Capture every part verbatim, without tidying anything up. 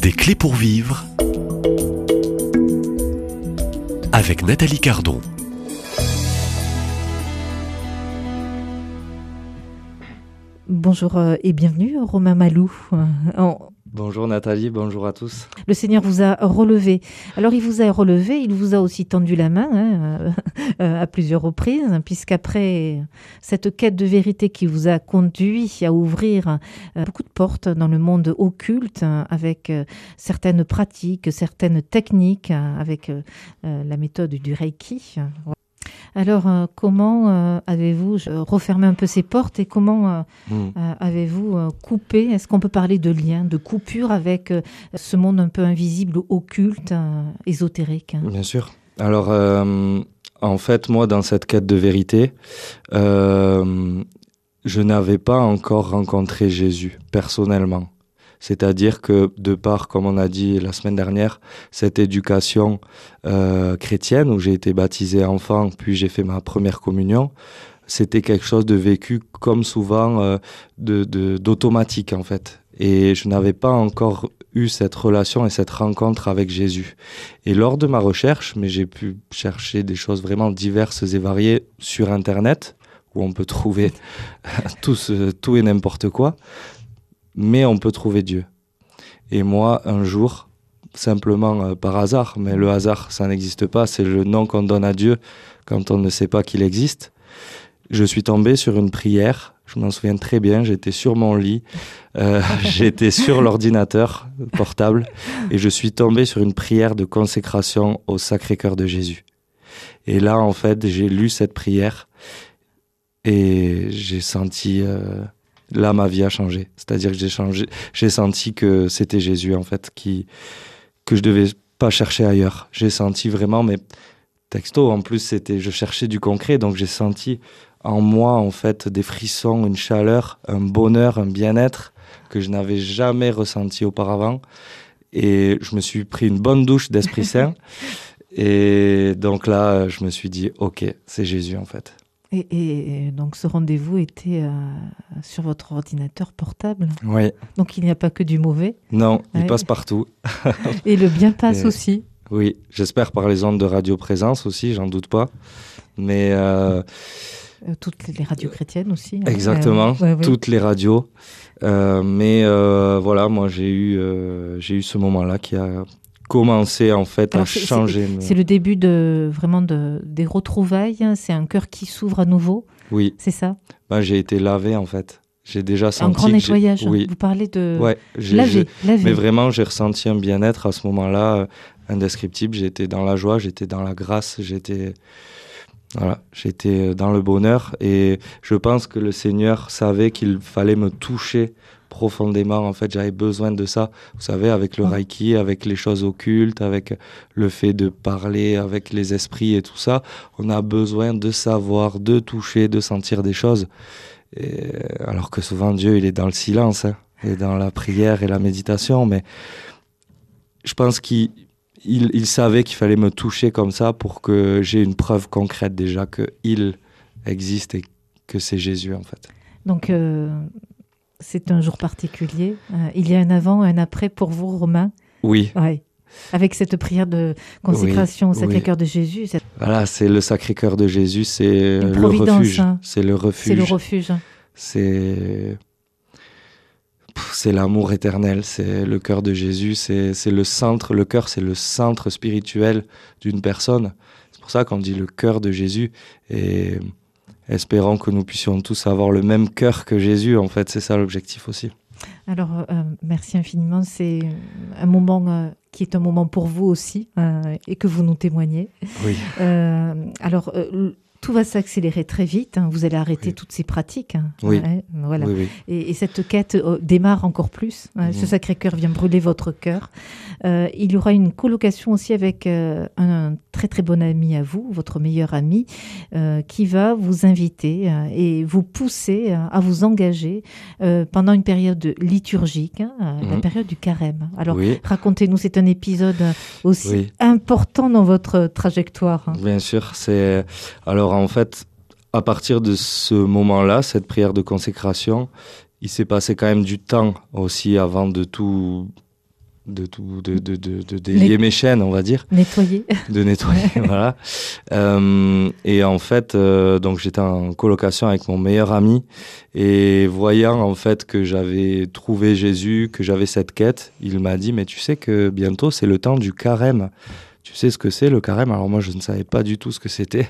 Des clés pour vivre avec Nathalie Cardon. Bonjour et bienvenue, Romain Malou. En... Bonjour Nathalie, bonjour à tous. Le Seigneur vous a relevé. Alors il vous a relevé, il vous a aussi tendu la main hein, euh, à plusieurs reprises, hein, puisqu'après cette quête de vérité qui vous a conduit à ouvrir euh, beaucoup de portes dans le monde occulte, hein, avec euh, certaines pratiques, certaines techniques, hein, avec euh, la méthode du Reiki. Alors, euh, comment euh, avez-vous euh, refermé un peu ces portes et comment euh, mmh. euh, avez-vous euh, coupé? Est-ce qu'on peut parler de lien, de coupure avec euh, ce monde un peu invisible, occulte, euh, ésotérique? Bien sûr. Alors, euh, en fait, moi, dans cette quête de vérité, euh, je n'avais pas encore rencontré Jésus, personnellement. C'est-à-dire que, de par, comme on a dit la semaine dernière, cette éducation euh, chrétienne, où j'ai été baptisé enfant, puis j'ai fait ma première communion, c'était quelque chose de vécu comme souvent euh, de, de, d'automatique, en fait. Et je n'avais pas encore eu cette relation et cette rencontre avec Jésus. Et lors de ma recherche, mais j'ai pu chercher des choses vraiment diverses et variées sur Internet, où on peut trouver tout, ce, tout et n'importe quoi, mais on peut trouver Dieu. Et moi, un jour, simplement euh, par hasard, mais le hasard, ça n'existe pas, c'est le nom qu'on donne à Dieu quand on ne sait pas qu'il existe. Je suis tombé sur une prière, je m'en souviens très bien, j'étais sur mon lit, euh, j'étais sur l'ordinateur portable, et je suis tombé sur une prière de consécration au Sacré-Cœur de Jésus. Et là, en fait, j'ai lu cette prière, et j'ai senti... Euh, Là, ma vie a changé. C'est-à-dire que j'ai changé, j'ai senti que c'était Jésus, en fait, qui, que je devais pas chercher ailleurs. J'ai senti vraiment, mais texto, en plus, c'était, je cherchais du concret, donc j'ai senti en moi, en fait, des frissons, une chaleur, un bonheur, un bien-être que je n'avais jamais ressenti auparavant. Et je me suis pris une bonne douche d'Esprit Saint. Et donc là, je me suis dit, ok, c'est Jésus, en fait. Et, et donc ce rendez-vous était euh, sur votre ordinateur portable. Oui. Donc il n'y a pas que du mauvais. Non, il ouais. passe partout. Et le bien passe et, aussi. Oui, j'espère par les ondes de radioprésence aussi, j'en doute pas. Mais euh, euh, toutes les radios chrétiennes aussi. Hein. Exactement, euh, ouais, ouais. toutes les radios. Euh, mais euh, voilà, moi j'ai eu euh, j'ai eu ce moment-là qui a commencé en fait. Alors, à c'est, changer. C'est, mais... c'est le début de vraiment de des retrouvailles. Hein. C'est un cœur qui s'ouvre à nouveau. Oui. C'est ça. Ben, j'ai été lavé en fait. J'ai déjà senti. Un grand nettoyage. J'ai... Oui. Vous parlez de ouais, j'ai, laver, j'ai... laver. Mais vraiment, j'ai ressenti un bien-être à ce moment-là, euh, indescriptible. J'étais dans la joie, j'étais dans la grâce, j'étais voilà, j'étais dans le bonheur. Et je pense que le Seigneur savait qu'il fallait me toucher profondément. En fait, j'avais besoin de ça. Vous savez, avec le Reiki, avec les choses occultes, avec le fait de parler avec les esprits et tout ça, on a besoin de savoir, de toucher, de sentir des choses. Et, alors que souvent, Dieu, il est dans le silence, hein, et dans la prière et la méditation. Mais je pense qu'il il, il savait qu'il fallait me toucher comme ça pour que j'ai une preuve concrète déjà qu'il existe et que c'est Jésus, en fait. Donc... Euh... C'est un jour particulier. Euh, il y a un avant et un après pour vous, Romain. Oui. Ouais. Avec cette prière de consécration oui, au Sacré-Cœur oui. de Jésus. Cette... Voilà, c'est le Sacré-Cœur de Jésus, c'est le refuge. Hein. C'est le refuge. C'est le refuge. C'est, c'est l'amour éternel, c'est le cœur de Jésus, c'est, c'est le centre. Le cœur, c'est le centre spirituel d'une personne. C'est pour ça qu'on dit le cœur de Jésus. Et... espérons que nous puissions tous avoir le même cœur que Jésus, en fait, c'est ça l'objectif aussi. Alors, euh, merci infiniment, c'est un moment euh, qui est un moment pour vous aussi, euh, et que vous nous témoignez. Oui. Euh, alors, euh, tout va s'accélérer très vite, hein. Vous allez arrêter oui. toutes ces pratiques. Hein. Oui. Ouais, voilà. Oui, oui. Et, et cette quête euh, démarre encore plus. Hein. Mmh. Ce Sacré-Cœur vient brûler votre cœur. Euh, il y aura une colocation aussi avec euh, un, un très très bon ami à vous, votre meilleur ami, euh, qui va vous inviter euh, et vous pousser euh, à vous engager euh, pendant une période liturgique, hein, mmh. la période du carême. Alors, oui. racontez-nous, c'est un épisode aussi oui. important dans votre trajectoire. Hein. Bien sûr, c'est... Alors en fait, à partir de ce moment-là, cette prière de consécration, il s'est passé quand même du temps aussi avant de tout de tout, de, de, de, de délier Net... mes chaînes, on va dire. Nettoyer. De nettoyer, voilà. Euh, et en fait, euh, donc j'étais en colocation avec mon meilleur ami et voyant en fait que j'avais trouvé Jésus, que j'avais cette quête, il m'a dit, mais tu sais que bientôt c'est le temps du carême. Tu sais ce que c'est le carême? Alors moi, je ne savais pas du tout ce que c'était.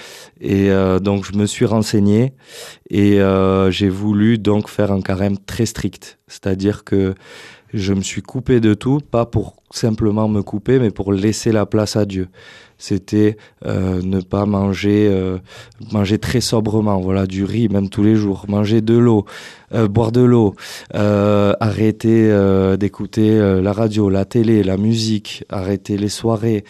Et euh, donc je me suis renseigné et euh, j'ai voulu donc faire un carême très strict, c'est-à-dire que je me suis coupé de tout, pas pour simplement me couper, mais pour laisser la place à Dieu. C'était euh, ne pas manger, euh, manger très sobrement, voilà, du riz même tous les jours, manger de l'eau, euh, boire de l'eau, euh, arrêter euh, d'écouter euh, la radio, la télé, la musique, arrêter les soirées.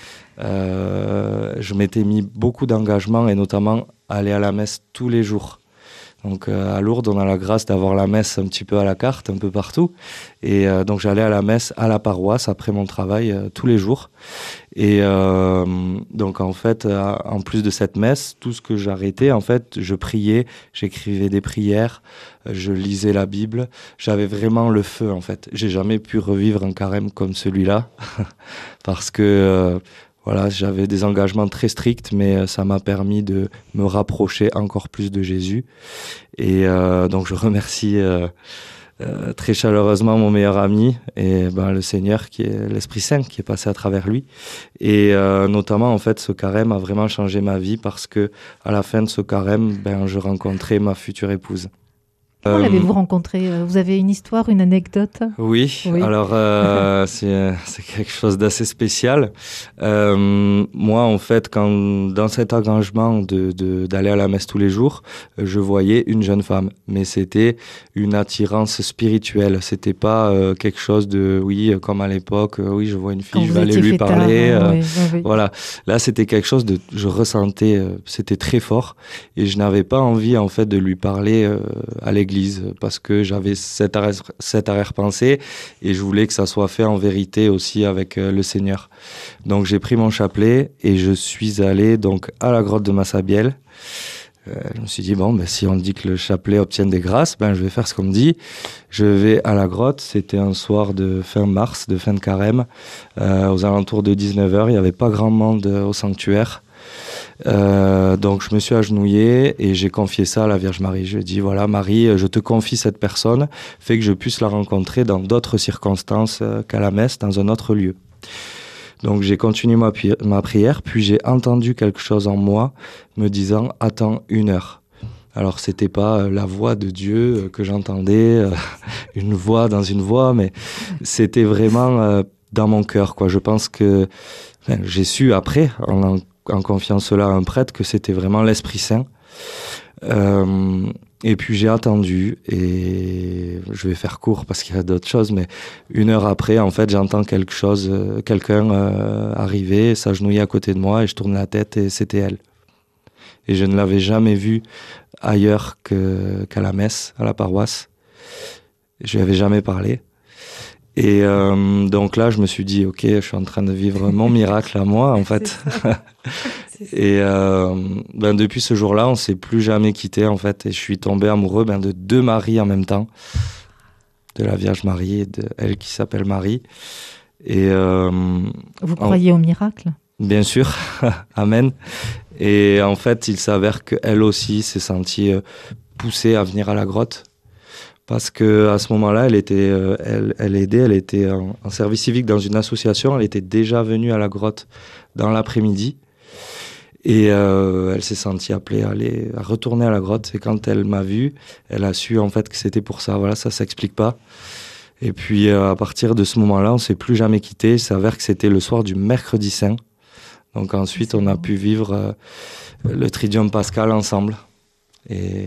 Euh, je m'étais mis beaucoup d'engagement et notamment aller à la messe tous les jours. Donc euh, à Lourdes, on a la grâce d'avoir la messe un petit peu à la carte, un peu partout. Et euh, donc j'allais à la messe à la paroisse après mon travail euh, tous les jours. Et euh, donc en fait, euh, en plus de cette messe, tout ce que j'arrêtais, en fait, je priais, j'écrivais des prières, je lisais la Bible. J'avais vraiment le feu en fait. J'ai jamais pu revivre un carême comme celui-là parce que euh, Voilà, j'avais des engagements très stricts, mais ça m'a permis de me rapprocher encore plus de Jésus. Et euh, donc, je remercie euh, euh, très chaleureusement mon meilleur ami et ben, le Seigneur, qui est l'Esprit Saint, qui est passé à travers lui. Et euh, notamment, en fait, ce carême a vraiment changé ma vie parce que à la fin de ce carême, ben, je rencontrais ma future épouse. Comment euh, l'avez-vous rencontré? Vous avez une histoire, une anecdote? Oui, oui. alors euh, c'est, c'est quelque chose d'assez spécial. Euh, moi, en fait, quand dans cet engagement de, de, d'aller à la messe tous les jours, je voyais une jeune femme. Mais c'était une attirance spirituelle. C'était pas euh, quelque chose de, oui, comme à l'époque, euh, oui, je vois une fille, quand je vais aller lui parler. Tard, hein, euh, oui, oui. Voilà. Là, c'était quelque chose de, je ressentais, euh, c'était très fort. Et je n'avais pas envie, en fait, de lui parler euh, à l'église. Parce que j'avais cette, arrière, cette arrière-pensée et je voulais que ça soit fait en vérité aussi avec euh, le Seigneur. Donc j'ai pris mon chapelet et je suis allé donc à la grotte de Massabielle. Euh, je me suis dit, bon, ben, si on dit que le chapelet obtienne des grâces, ben, je vais faire ce qu'on me dit. Je vais à la grotte. C'était un soir de fin mars, de fin de carême. Euh, aux alentours de dix-neuf heures, il n'y avait pas grand monde au sanctuaire. Euh, donc je me suis agenouillé et j'ai confié ça à la Vierge Marie. Je lui ai dit, voilà Marie, je te confie cette personne, fait que je puisse la rencontrer dans d'autres circonstances qu'à la messe, dans un autre lieu. Donc j'ai continué ma, pi- ma prière, puis j'ai entendu quelque chose en moi me disant, attends une heure. Alors c'était pas la voix de Dieu que j'entendais, une voix dans une voix, mais c'était vraiment dans mon cœur, quoi. Je pense que enfin, j'ai su après, en en en confiant cela à un prêtre, que c'était vraiment l'Esprit Saint. Euh, et puis j'ai attendu, et je vais faire court parce qu'il y a d'autres choses, mais une heure après, en fait, j'entends quelque chose, euh, quelqu'un euh, arriver, s'agenouiller à côté de moi, et je tourne la tête, et c'était elle. Et je ne l'avais jamais vue ailleurs que, qu'à la messe, à la paroisse. Je lui avais jamais parlé. Et euh, donc là, je me suis dit, ok, je suis en train de vivre mon miracle à moi, en fait. Et euh, ben depuis ce jour-là, on s'est plus jamais quitté, en fait. Et je suis tombé amoureux ben, de deux Maries en même temps, de la Vierge Marie et de elle qui s'appelle Marie. Et euh, vous croyez on... au miracle? Bien sûr, amen. Et en fait, il s'avère qu'elle aussi s'est sentie poussée à venir à la grotte. Parce que à ce moment-là, elle était, euh, elle, elle aidait, elle était en, en service civique dans une association. Elle était déjà venue à la grotte dans l'après-midi, et euh, elle s'est sentie appelée à aller, à retourner à la grotte. Et quand elle m'a vu, elle a su en fait que c'était pour ça. Voilà, ça s'explique pas. Et puis euh, à partir de ce moment-là, on s'est plus jamais quitté. Il s'avère que c'était le soir du mercredi saint. Donc ensuite, on a pu vivre euh, le Triduum pascal ensemble. Et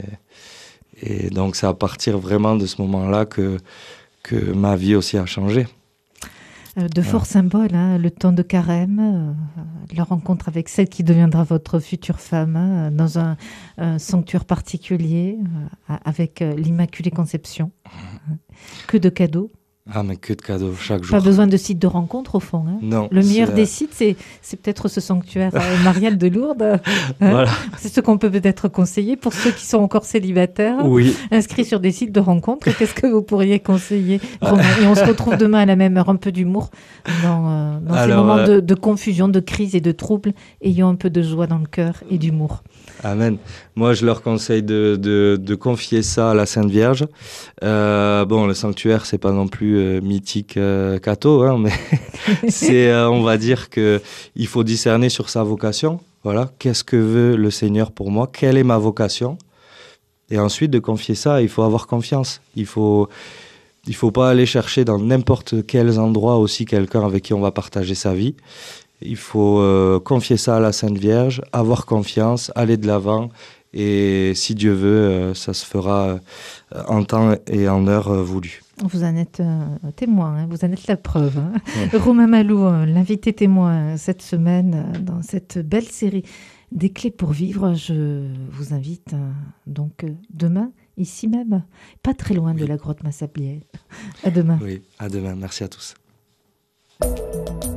Et donc, c'est à partir vraiment de ce moment-là que, que ma vie aussi a changé. Euh, de forts voilà. Symboles, hein, le temps de carême, euh, la rencontre avec celle qui deviendra votre future femme, hein, dans un, un sanctuaire particulier, euh, avec euh, l'Immaculée Conception. Que de cadeaux. Ah, mais que de cadeaux chaque jour. Pas besoin de site de rencontre au fond. Hein. Non. Le meilleur c'est, des euh, sites, c'est, c'est peut-être ce sanctuaire euh, marial de Lourdes. Hein. Voilà. C'est ce qu'on peut peut-être conseiller pour ceux qui sont encore célibataires, Oui. inscrits sur des sites de rencontres. Qu'est-ce que vous pourriez conseiller, Romain? Et on se retrouve demain à la même heure, un peu d'humour dans, euh, dans Alors, ces moments euh, de, de confusion, de crise et de trouble. Ayons un peu de joie dans le cœur et d'humour. Amen. Moi, je leur conseille de, de, de confier ça à la Sainte Vierge. Euh, bon, le sanctuaire, c'est pas non plus euh, mythique euh, catho, hein, mais c'est, euh, on va dire que il faut discerner sur sa vocation. Voilà, qu'est-ce que veut le Seigneur pour moi? Quelle est ma vocation? Et ensuite, de confier ça, il faut avoir confiance. Il faut, il faut pas aller chercher dans n'importe quels endroits aussi quelqu'un avec qui on va partager sa vie. Il faut euh, confier ça à la Sainte Vierge, avoir confiance, aller de l'avant. Et si Dieu veut, euh, ça se fera euh, en temps et en heure euh, voulu. Vous en êtes euh, témoin, hein, vous en êtes la preuve. Hein. Ouais. Romain Malou, euh, l'invité témoin cette semaine euh, dans cette belle série des clés pour vivre. Je vous invite euh, donc euh, demain, ici même, pas très loin de la grotte Massablier. À demain. Oui, à demain. Merci à tous.